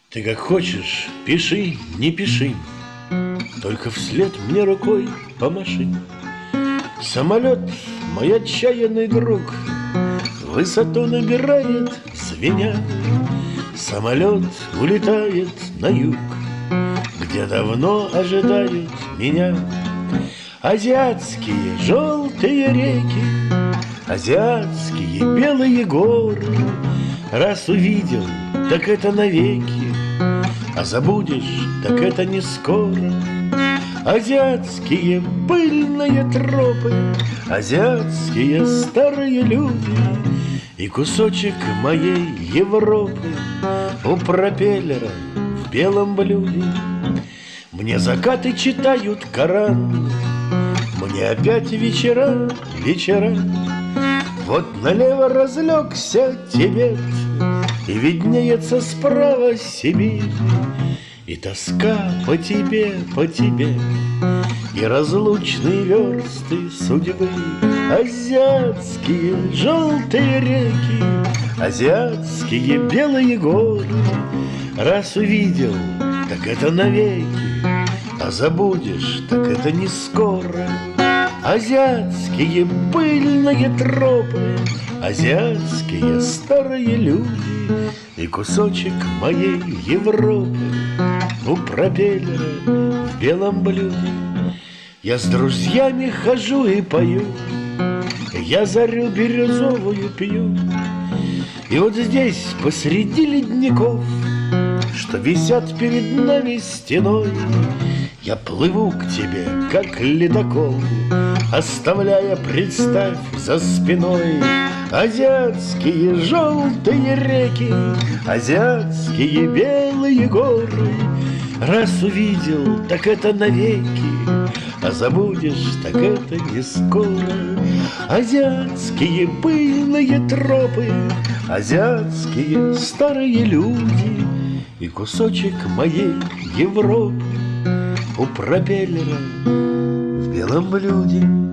Ты как хочешь, пиши, не пиши, только вслед мне рукой помаши. Самолет, мой отчаянный друг, высоту набирает, звеня. Самолет улетает на юг, где давно ожидают меня. Азиатские желтые реки, азиатские белые горы. Раз увидел, так это навеки, а забудешь, так это не скоро. Азиатские пыльные тропы, азиатские старые люди и кусочек моей Европы у пропеллера в белом блюде. Мне закаты читают Коран, мне опять вечера, вечера. Вот налево разлегся Тибет, и виднеется справа Сибирь. И тоска по тебе, и разлучные версты судьбы. Азиатские желтые реки, азиатские белые горы. Раз увидел, так это навеки, а забудешь, так это не скоро. Азиатские пыльные тропы, азиатские старые люди и кусочек моей Европы у пропеллера в белом блюде. Я с друзьями хожу и пою, я зарю бирюзовую пью. И вот здесь, посреди ледников, что висят перед нами стеной, я плыву к тебе, как ледокол, оставляя, представь, за спиной азиатские желтые реки, азиатские белые горы. Раз увидел, так это навеки, а забудешь, так это не скоро. Азиатские пыльные тропы, азиатские старые люди и кусочек моей Европы у пропеллера в белом блюде.